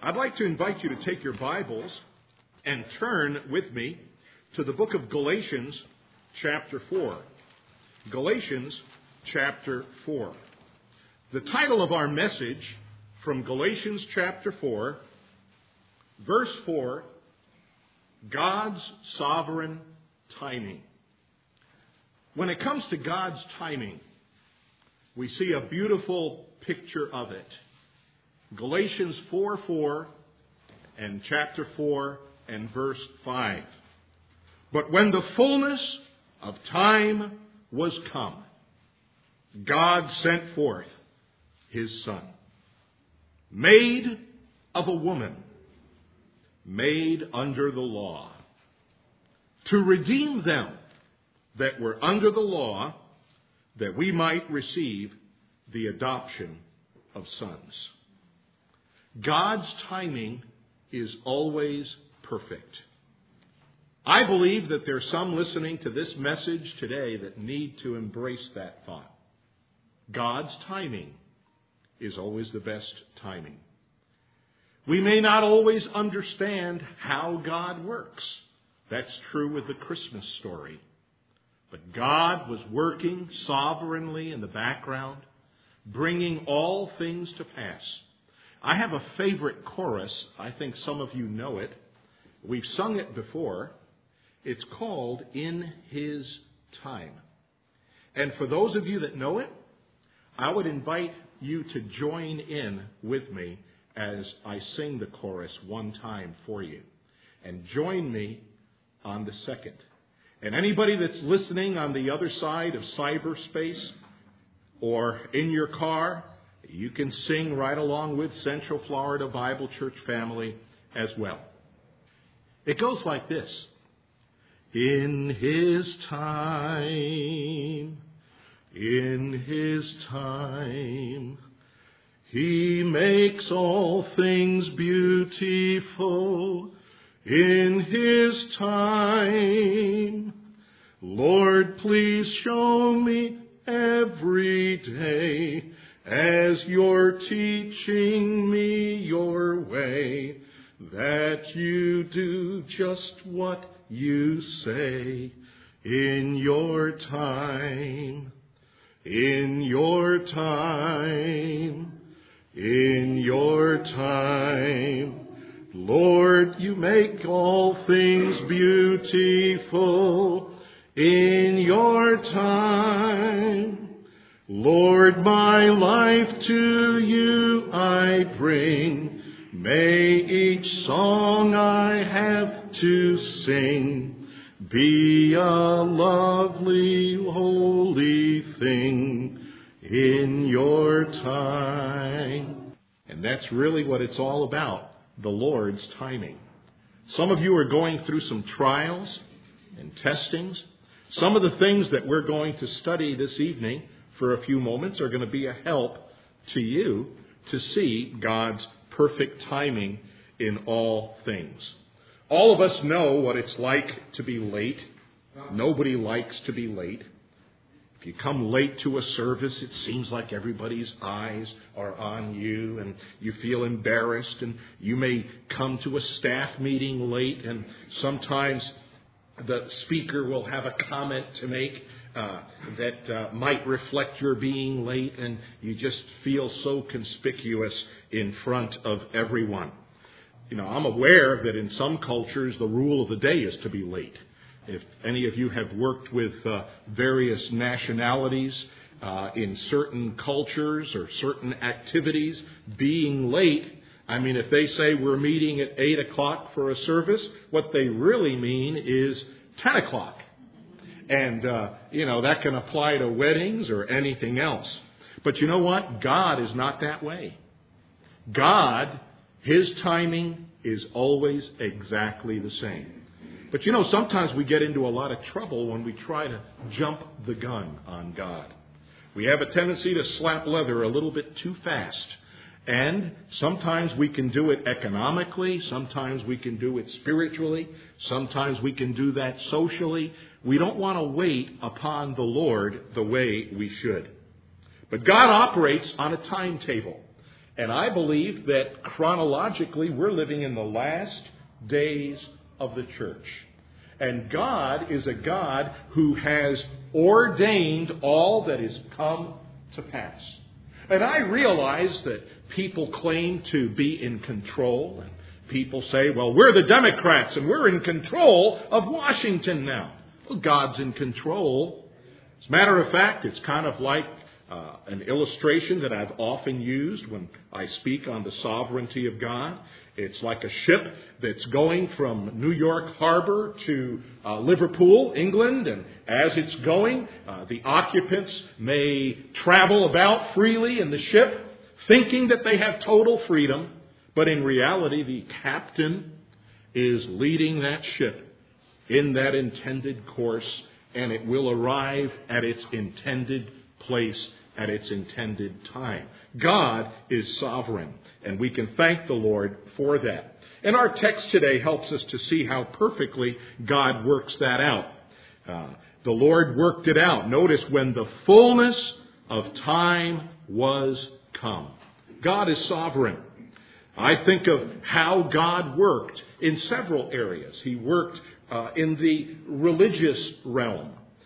I'd like to invite you to take your Bibles and turn with me to the book of Galatians, chapter 4. Galatians, chapter 4. The title of our message from Galatians, chapter 4, verse 4, God's sovereign timing. When it comes to God's timing, we see a beautiful picture of it. Galatians 4:4 and chapter 4 and verse 5. But when the fullness of time was come, God sent forth his Son, made of a woman, made under the law, to redeem them that were under the law, that we might receive the adoption of sons. God's timing is always perfect. I believe that there's some listening to this message today that need to embrace that thought. God's timing is always the best timing. We may not always understand how God works. That's true with the Christmas story. But God was working sovereignly in the background, bringing all things to pass. I have a favorite chorus. I think some of you know it. We've sung it before. It's called In His Time. And for those of you that know it, I would invite you to join in with me as I sing the chorus one time for you. And join me on the second. And anybody that's listening on the other side of cyberspace or in your car, you can sing right along with Central Florida Bible Church family as well. It goes like this. In His time, He makes all things beautiful. In His time, Lord, please show me every day as you're teaching me your way, that you do just what you say in your time, in your time, in your time. Lord, you make all things beautiful in your time. Lord, my life to you I bring. May each song I have to sing be a lovely, holy thing in your time. And that's really what it's all about, the Lord's timing. Some of you are going through some trials and testings. Some of the things that we're going to study this evening for a few moments are going to be a help to you to see God's perfect timing in all things. All of us know what it's like to be late. Nobody likes to be late. If you come late to a service, it seems like everybody's eyes are on you and you feel embarrassed, and you may come to a staff meeting late, and sometimes the speaker will have a comment to make that might reflect your being late, and you just feel so conspicuous in front of everyone. You know, I'm aware that in some cultures the rule of the day is to be late. If any of you have worked with various nationalities in certain cultures or certain activities, being late, I mean, if they say we're meeting at 8 o'clock for a service, what they really mean is 10 o'clock. And, that can apply to weddings or anything else. But you know what? God is not that way. God, His timing is always exactly the same. But sometimes we get into a lot of trouble when we try to jump the gun on God. We have a tendency to slap leather a little bit too fast. And sometimes we can do it economically. Sometimes we can do it spiritually. Sometimes we can do that socially. We don't want to wait upon the Lord the way we should. But God operates on a timetable. And I believe that chronologically we're living in the last days of the church. And God is a God who has ordained all that is come to pass. And I realize that people claim to be in control. And people say, well, we're the Democrats and we're in control of Washington now. Well, God's in control. As a matter of fact, it's kind of like an illustration that I've often used when I speak on the sovereignty of God. It's like a ship that's going from New York Harbor to Liverpool, England, and as it's going, the occupants may travel about freely in the ship, thinking that they have total freedom, but in reality, the captain is leading that ship in that intended course, and it will arrive at its intended place at its intended time. God is sovereign, and we can thank the Lord for that. And our text today helps us to see how perfectly God works that out. The Lord worked it out. Notice, when the fullness of time was come. God is sovereign. I think of how God worked in several areas. He worked in the religious realm.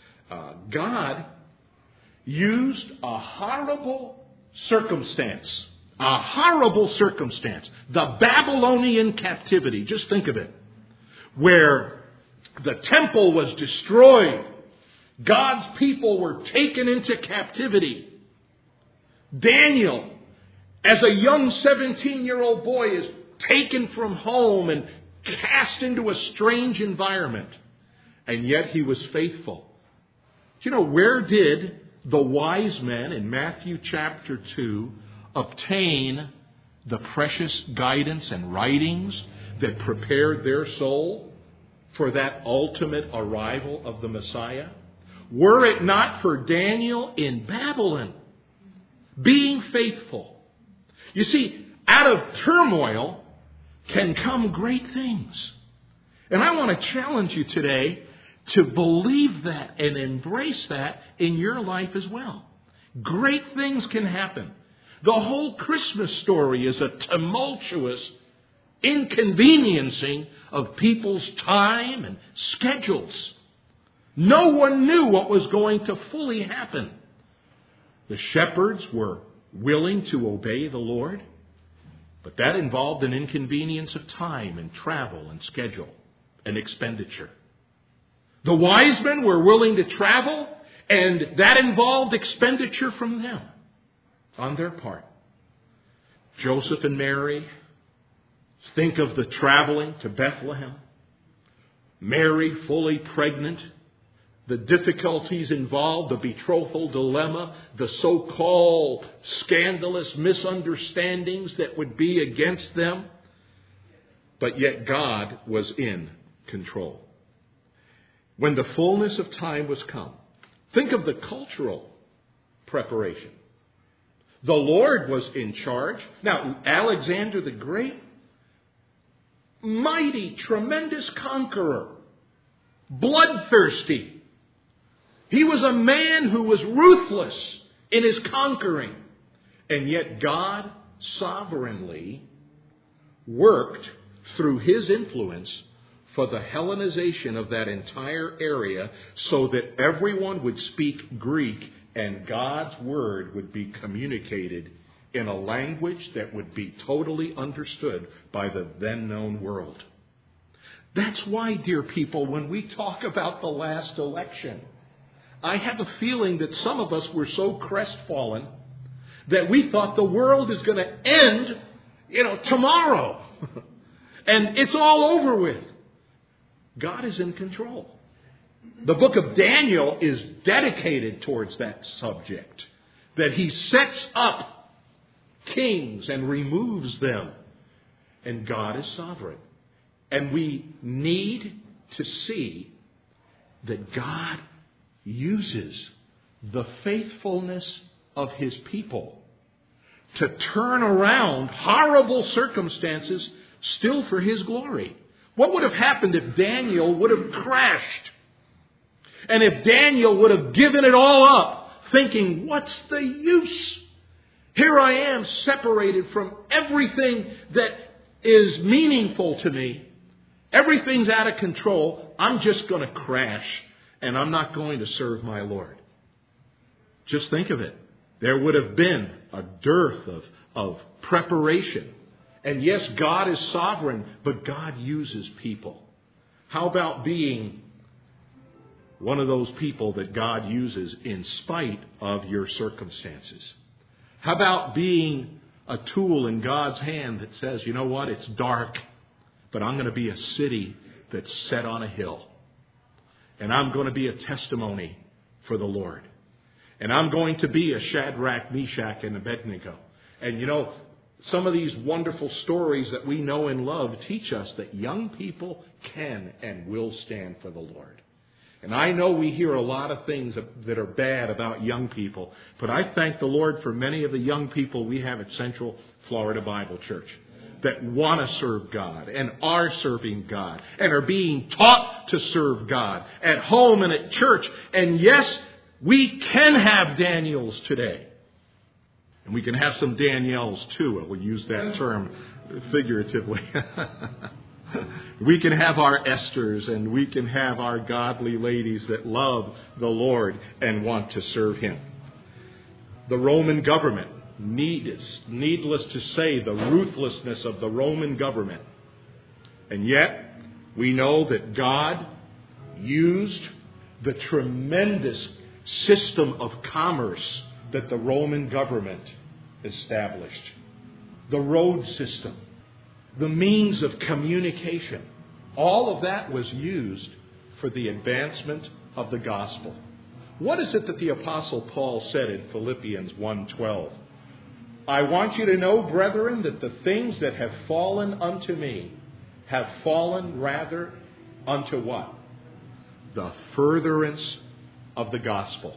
God used a horrible circumstance. A horrible circumstance. The Babylonian captivity. Just think of it. Where the temple was destroyed. God's people were taken into captivity. Daniel, as a young 17-year-old boy, is taken from home and cast into a strange environment. And yet he was faithful. You know, where did the wise men in Matthew chapter 2 obtain the precious guidance and writings that prepared their soul for that ultimate arrival of the Messiah? Were it not for Daniel in Babylon, being faithful. You see, out of turmoil can come great things. And I want to challenge you today to believe that and embrace that in your life as well. Great things can happen. The whole Christmas story is a tumultuous inconveniencing of people's time and schedules. No one knew what was going to fully happen. The shepherds were willing to obey the Lord, but that involved an inconvenience of time and travel and schedule and expenditure. The wise men were willing to travel, and that involved expenditure from them on their part. Joseph and Mary, think of the traveling to Bethlehem. Mary fully pregnant, the difficulties involved, the betrothal dilemma, the so-called scandalous misunderstandings that would be against them. But yet God was in control. When the fullness of time was come, think of the cultural preparation. The Lord was in charge. Now, Alexander the Great, mighty, tremendous conqueror, bloodthirsty. He was a man who was ruthless in his conquering. And yet God sovereignly worked through his influence for the Hellenization of that entire area so that everyone would speak Greek and God's word would be communicated in a language that would be totally understood by the then known world. That's why, dear people, when we talk about the last election, I have a feeling that some of us were so crestfallen that we thought the world is going to end, tomorrow. And it's all over with. God is in control. The book of Daniel is dedicated towards that subject. That he sets up kings and removes them. And God is sovereign. And we need to see that God uses the faithfulness of his people to turn around horrible circumstances still for his glory. What would have happened if Daniel would have crashed? And if Daniel would have given it all up, thinking, what's the use? Here I am separated from everything that is meaningful to me. Everything's out of control. I'm just going to crash and I'm not going to serve my Lord. Just think of it. There would have been a dearth of preparation. And yes, God is sovereign, but God uses people. How about being one of those people that God uses in spite of your circumstances? How about being a tool in God's hand that says, you know what, it's dark, but I'm going to be a city that's set on a hill. And I'm going to be a testimony for the Lord. And I'm going to be a Shadrach, Meshach, and Abednego. And you know, some of these wonderful stories that we know and love teach us that young people can and will stand for the Lord. And I know we hear a lot of things that are bad about young people, but I thank the Lord for many of the young people we have at Central Florida Bible Church that want to serve God and are serving God and are being taught to serve God at home and at church. And yes, we can have Daniels today. And we can have some Danielles too. I will use that term figuratively. We can have our Esthers and we can have our godly ladies that love the Lord and want to serve Him. The Roman government, needless to say, the ruthlessness of the Roman government. And yet, we know that God used the tremendous system of commerce that the Roman government established. The road system, the means of communication, all of that was used for the advancement of the gospel. What is it that the Apostle Paul said in Philippians 1:12? I want you to know, brethren, that the things that have fallen unto me have fallen rather unto what? The furtherance of the gospel.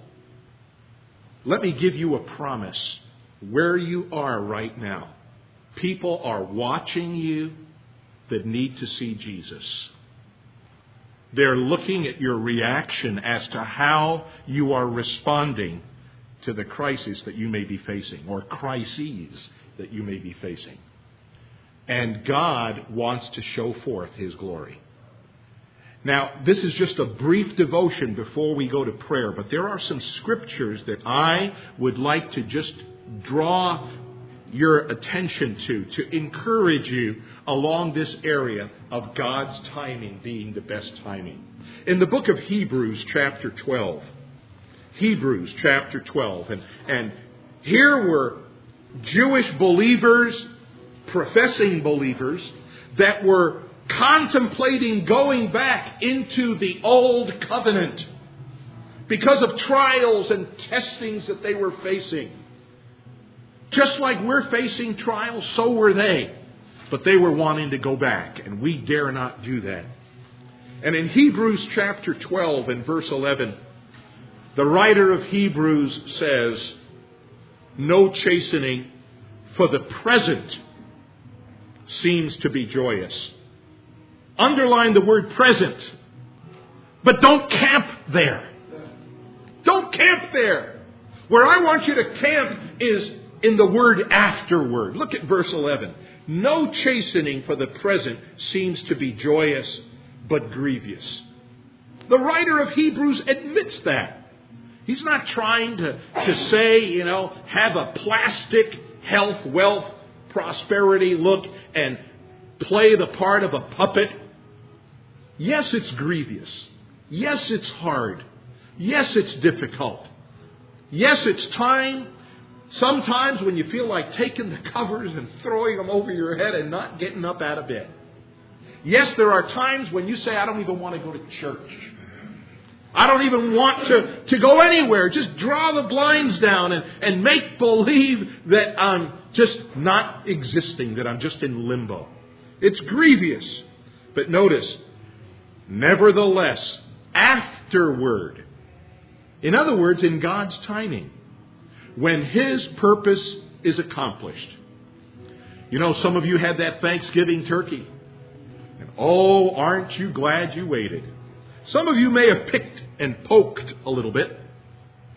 Let me give you a promise. Where you are right now, people are watching you that need to see Jesus. They're looking at your reaction as to how you are responding to the crisis that you may be facing, or crises that you may be facing. And God wants to show forth His glory. Now, this is just a brief devotion before we go to prayer, but there are some scriptures that I would like to just draw your attention to encourage you along this area of God's timing being the best timing. In the book of Hebrews chapter 12, Hebrews chapter 12, and here were Jewish believers, professing believers, that were contemplating going back into the old covenant because of trials and testings that they were facing. Just like we're facing trials, so were they. But they were wanting to go back, and we dare not do that. And in Hebrews chapter 12 and verse 11, the writer of Hebrews says, no chastening for the present seems to be joyous. Underline the word present. But don't camp there. Don't camp there. Where I want you to camp is in the word afterward. Look at verse 11. No chastening for the present seems to be joyous, but grievous. The writer of Hebrews admits that. He's not trying to say, have a plastic health, wealth, prosperity look and play the part of a puppet. Yes, it's grievous. Yes, it's hard. Yes, it's difficult. Yes, it's time. Sometimes when you feel like taking the covers and throwing them over your head and not getting up out of bed. Yes, there are times when you say, I don't even want to go to church. I don't even want to go anywhere. Just draw the blinds down and make believe that I'm just not existing, that I'm just in limbo. It's grievous. But notice, nevertheless, afterward. In other words, in God's timing. When His purpose is accomplished. Some of you had that Thanksgiving turkey. And oh, aren't you glad you waited? Some of you may have picked and poked a little bit.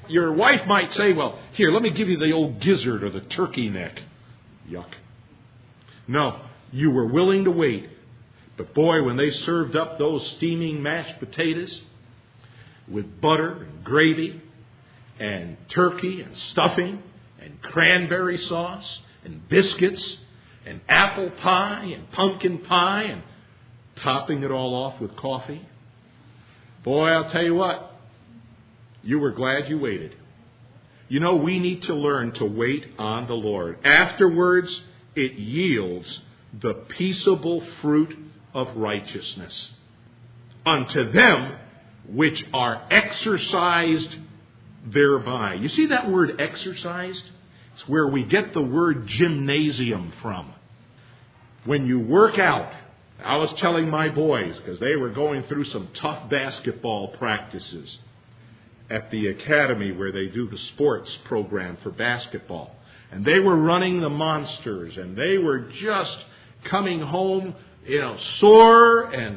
Your wife might say, well, here, let me give you the old gizzard or the turkey neck. Yuck. No, you were willing to wait. But boy, when they served up those steaming mashed potatoes with butter and gravy and turkey and stuffing and cranberry sauce and biscuits and apple pie and pumpkin pie and topping it all off with coffee, boy, I'll tell you what, you were glad you waited. You know, we need to learn to wait on the Lord. Afterwards, it yields the peaceable fruit of righteousness unto them which are exercised thereby. You see that word exercised? It's where we get the word gymnasium from. When you work out, I was telling my boys, because they were going through some tough basketball practices at the academy where they do the sports program for basketball. And they were running the monsters, and they were just coming home, sore, and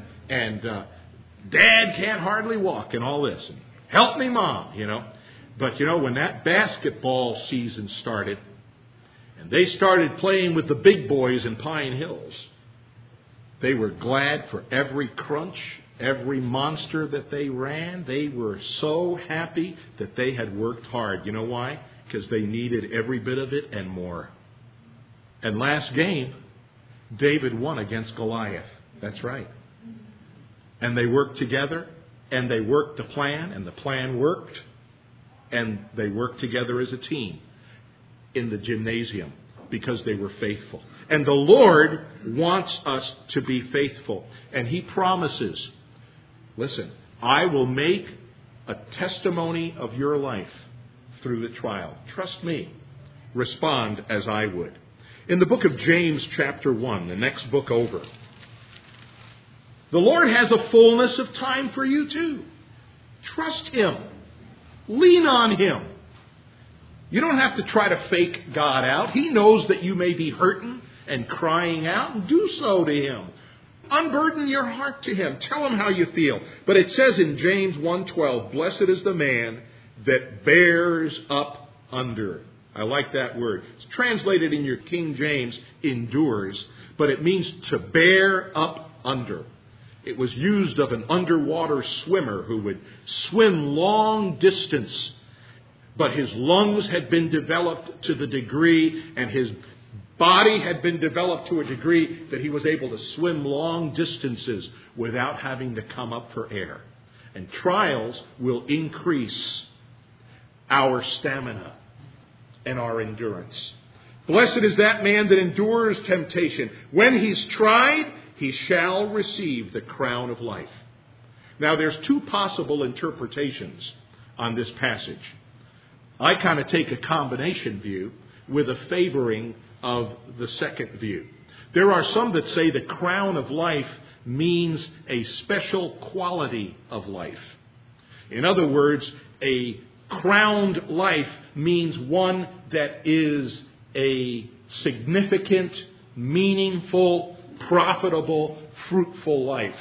Dad can't hardly walk, and all this. And help me, Mom, But, when that basketball season started, and they started playing with the big boys in Pine Hills, they were glad for every crunch, every monster that they ran. They were so happy that they had worked hard. You know why? Because they needed every bit of it and more. And last game, David won against Goliath. That's right. And they worked together, and they worked the plan, and the plan worked, and they worked together as a team in the gymnasium because they were faithful. And the Lord wants us to be faithful. And He promises, listen, I will make a testimony of your life through the trial. Trust me. Respond as I would. In the book of James chapter 1, the next book over, the Lord has a fullness of time for you too. Trust Him. Lean on Him. You don't have to try to fake God out. He knows that you may be hurting and crying out, and do so to Him. Unburden your heart to Him. Tell Him how you feel. But it says in James 1:12, blessed is the man that bears up under. I like that word. It's translated in your King James, endures, but it means to bear up under. It was used of an underwater swimmer who would swim long distance, but his lungs had been developed to the degree, and his body had been developed to a degree that he was able to swim long distances without having to come up for air. And trials will increase our stamina and our endurance. Blessed is that man that endures temptation. When he's tried, he shall receive the crown of life. Now, there's two possible interpretations on this passage. I kind of take a combination view with a favoring of the second view. There are some that say the crown of life means a special quality of life. In other words, a crowned life means one that is a significant, meaningful, profitable, fruitful life.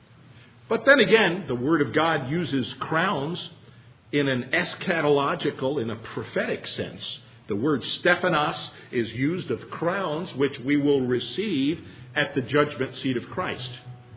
But then again, the Word of God uses crowns in an eschatological, in a prophetic sense. The word Stephanos is used of crowns which we will receive at the judgment seat of Christ.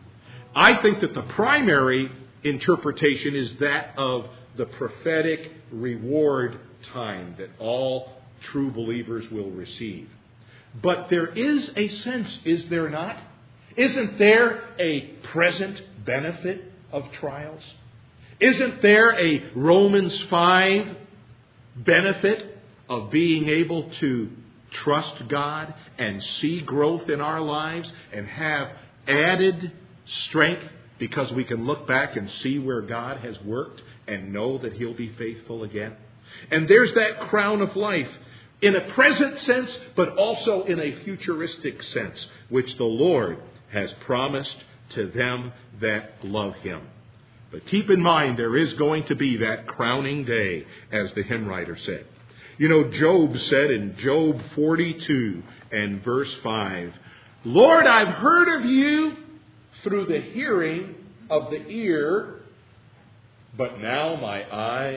I think that the primary interpretation is that of the prophetic reward time that all true believers will receive. But there is a sense, is there not? Isn't there a present benefit of trials? Isn't there a Romans 5 benefit of being able to trust God and see growth in our lives and have added strength because we can look back and see where God has worked and know that He'll be faithful again? And there's that crown of life in a present sense, but also in a futuristic sense, which the Lord has promised to them that love Him. But keep in mind, there is going to be that crowning day, as the hymn writer said. You know, Job said in Job 42 and verse 5, Lord, I've heard of you through the hearing of the ear, but now my eyes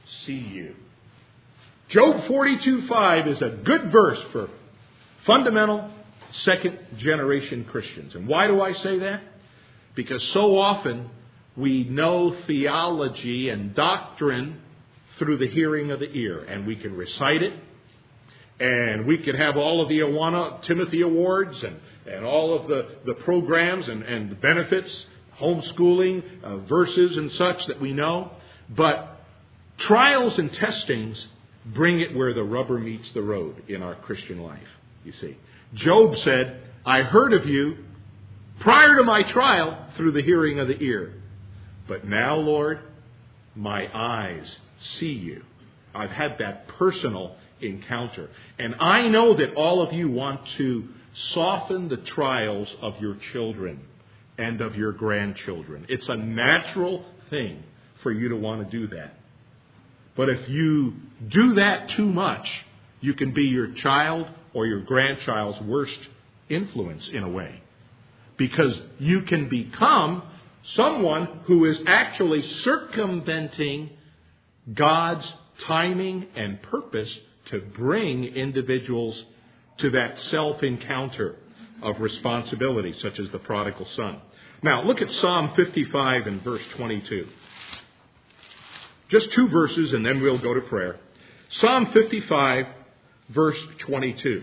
see you. Job 42:5 is a good verse for fundamental second-generation Christians. And why do I say that? Because so often we know theology and doctrine through the hearing of the ear. And we can recite it. And we can have all of the Awana Timothy Awards and all of the programs and the benefits, homeschooling, verses and such that we know. But trials and testings bring it where the rubber meets the road in our Christian life, you see. Job said, I heard of you prior to my trial through the hearing of the ear. But now, Lord, my eyes see you. I've had that personal encounter. And I know that all of you want to soften the trials of your children and of your grandchildren. It's a natural thing for you to want to do that. But if you do that too much, you can be your child or your grandchild's worst influence in a way. Because you can become someone who is actually circumventing God's timing and purpose to bring individuals to that self-encounter of responsibility, such as the prodigal son. Now, look at Psalm 55 and verse 22. Just 2 verses and then we'll go to prayer. Psalm 55, verse 22.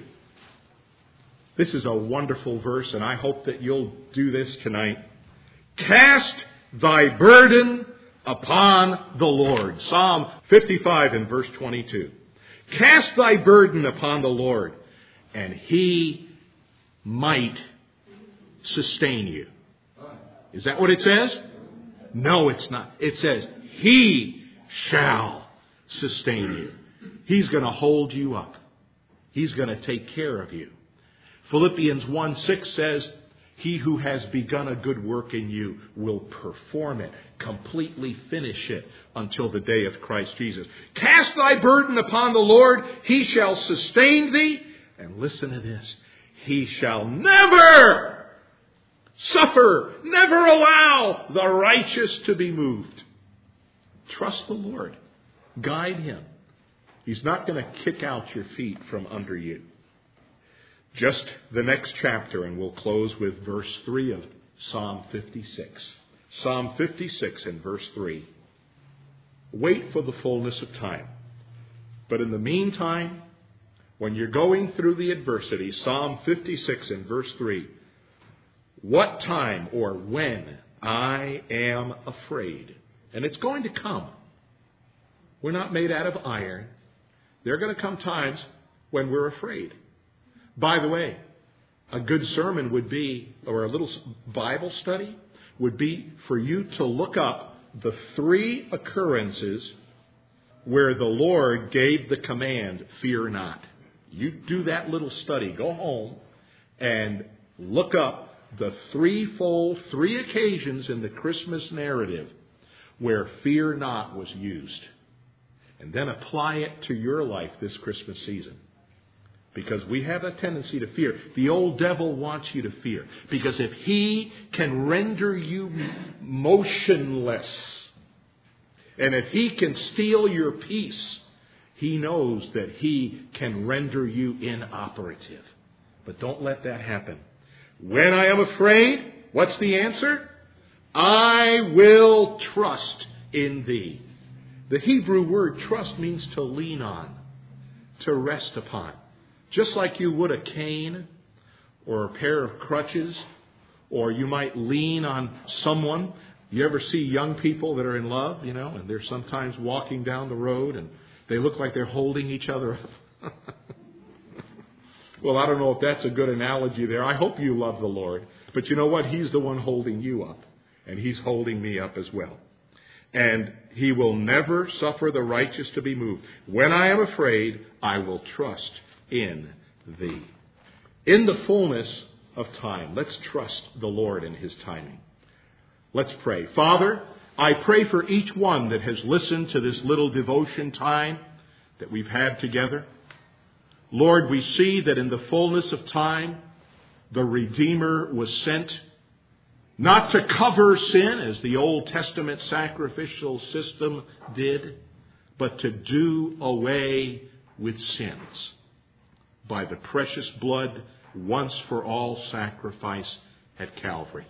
This is a wonderful verse, and I hope that you'll do this tonight. Cast thy burden upon the Lord. Psalm 55 and verse 22. Cast thy burden upon the Lord, and He might sustain you. Is that what it says? No, it's not. It says, He shall sustain you. He's going to hold you up. He's going to take care of you. Philippians 1:6 says, He who has begun a good work in you will perform it, completely finish it until the day of Christ Jesus. Cast thy burden upon the Lord, He shall sustain thee. And listen to this. He shall never suffer, never allow the righteous to be moved. Trust the Lord. Guide Him. He's not going to kick out your feet from under you. Just the next chapter, and we'll close with verse 3 of Psalm 56. Psalm 56 and verse 3. Wait for the fullness of time. But in the meantime, when you're going through the adversity, Psalm 56 and verse 3, what time or when I am afraid. And it's going to come. We're not made out of iron. There are going to come times when we're afraid. By the way, a good sermon would be, or a little Bible study, would be for you to look up the 3 occurrences where the Lord gave the command, fear not. You do that little study. Go home and look up the 3 occasions in the Christmas narrative where fear not was used. And then apply it to your life this Christmas season. Because we have a tendency to fear. The old devil wants you to fear. Because if he can render you motionless, and if he can steal your peace, he knows that he can render you inoperative. But don't let that happen. When I am afraid, what's the answer? I will trust in thee. The Hebrew word trust means to lean on, to rest upon. Just like you would a cane or a pair of crutches, or you might lean on someone. You ever see young people that are in love, and they're sometimes walking down the road and they look like they're holding each other up. Well, I don't know if that's a good analogy there. I hope you love the Lord. But you know what? He's the one holding you up. And He's holding me up as well. And He will never suffer the righteous to be moved. When I am afraid, I will trust in thee. In the fullness of time, let's trust the Lord in His timing. Let's pray. Father, I pray for each one that has listened to this little devotion time that we've had together. Lord, we see that in the fullness of time, the Redeemer was sent not to cover sin as the Old Testament sacrificial system did, but to do away with sins by the precious blood once for all sacrifice at Calvary.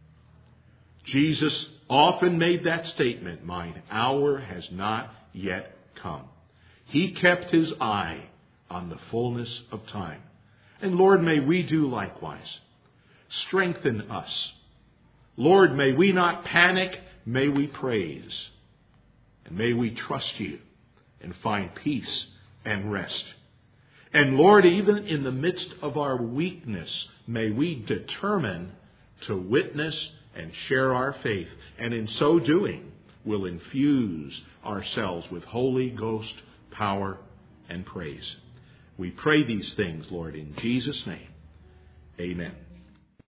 Jesus often made that statement, "Mine hour has not yet come." He kept his eye on the fullness of time. And Lord, may we do likewise. Strengthen us. Lord, may we not panic, may we praise. And may we trust you and find peace and rest. And Lord, even in the midst of our weakness, may we determine to witness and share our faith. And in so doing, will infuse ourselves with Holy Ghost power and praise. We pray these things, Lord, in Jesus' name. Amen.